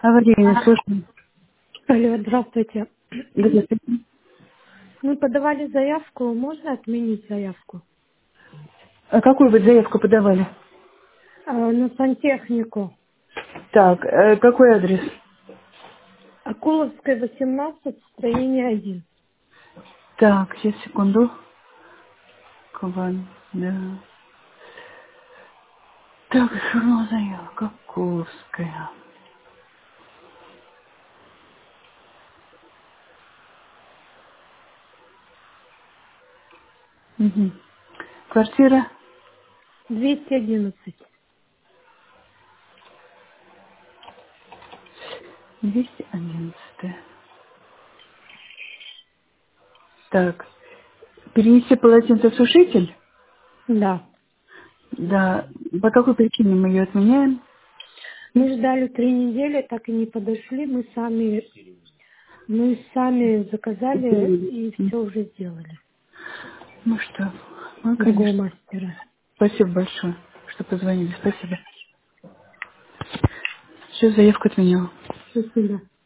Аварийно, слушаю. Алло, здравствуйте. Здравствуйте. Мы подавали заявку, можно отменить заявку? А какую вы заявку подавали? На сантехнику. Так, какой адрес? Акуловская, 18, строение 1. Так, сейчас, секунду. Кабан, да. Так, шурма заявка. Курская. Угу. Квартира 211. 211. Так, перенести полотенце в сушитель? Да. Да. По какой причине мы ее отменяем? Мы ждали 3 недели, так и не подошли. Мы сами заказали и все уже сделали. Ну что, ну, Другого конечно. мастера. Спасибо большое, что позвонили. Спасибо. Все, заявку отменяла. Спасибо.